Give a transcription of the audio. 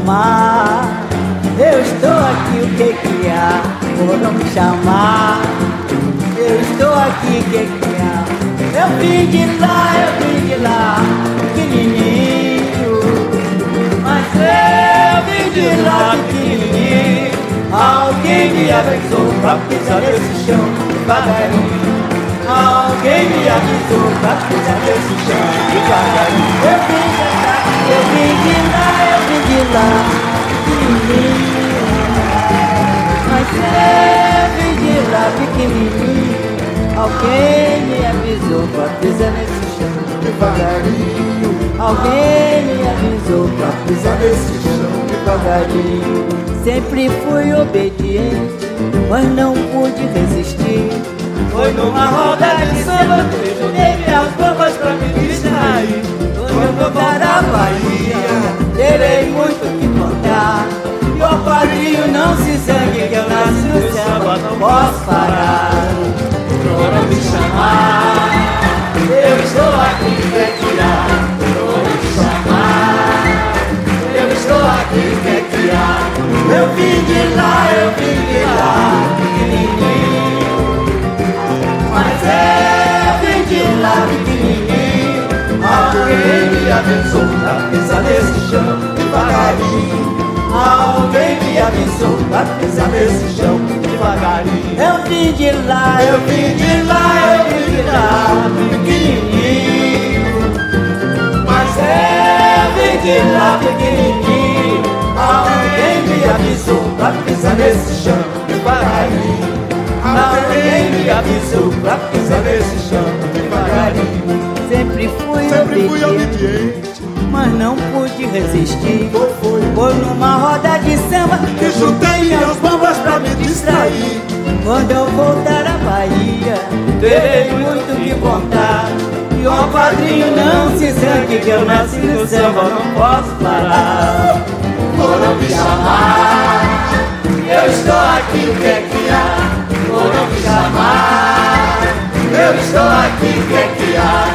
chamar. Eu estou aqui, o que há? Foram me chamar. Eu estou aqui, o que há? Eu vim de lá, pequenininho. Mas eu vim de lá, pequenininho. Alguém me avisou pra pisar nesse chão devagarinho. Alguém me avisou pra pisar nesse chão devagarinho. Eu vim de lá, pequenininho. Mas eu vim de lá, pequenininho. Alguém me avisou pra pisar nesse chão devagarinho. Alguém me avisou pra pisar nesse chão devagarinho. Sempre fui obediente, mas não pude resistir. Foi numa roda de samba que eu joguei minhas bombas pra me distrair. Quando eu voltar à Bahia, terei muito o que contar. E o padrinho não se zangue que eu nasci no samba, não posso parar. Foram me chamar, eu estou aqui, quer tirar. Foram me chamar, eu estou aqui, quer tirar. Eu vim de lá, pequenininho. Mas eu vim de lá, pequenininho. Alguém me avisou pra pisar nesse chão devagarinho. Alguém me avisou pra pisar nesse chão devagarinho. Eu vim de lá, pequenininho. Mas eu vim de lá, pequenininho. Alguém me avisou pra pisar nesse chão devagarinho. Alguém me avisou pra pisar nesse chão devagarinho. Sempre fui obediente, mas não pude resistir. Foi numa roda de samba que juntei minhas bombas pra me distrair. Quando eu voltar à Bahia, terei muito o que contar. E o padrinho não se zangue que eu nasci no samba, não posso parar. Foram me chamar, eu estou aqui, o que é que há? Foram me chamar, eu estou aqui, o que é que há?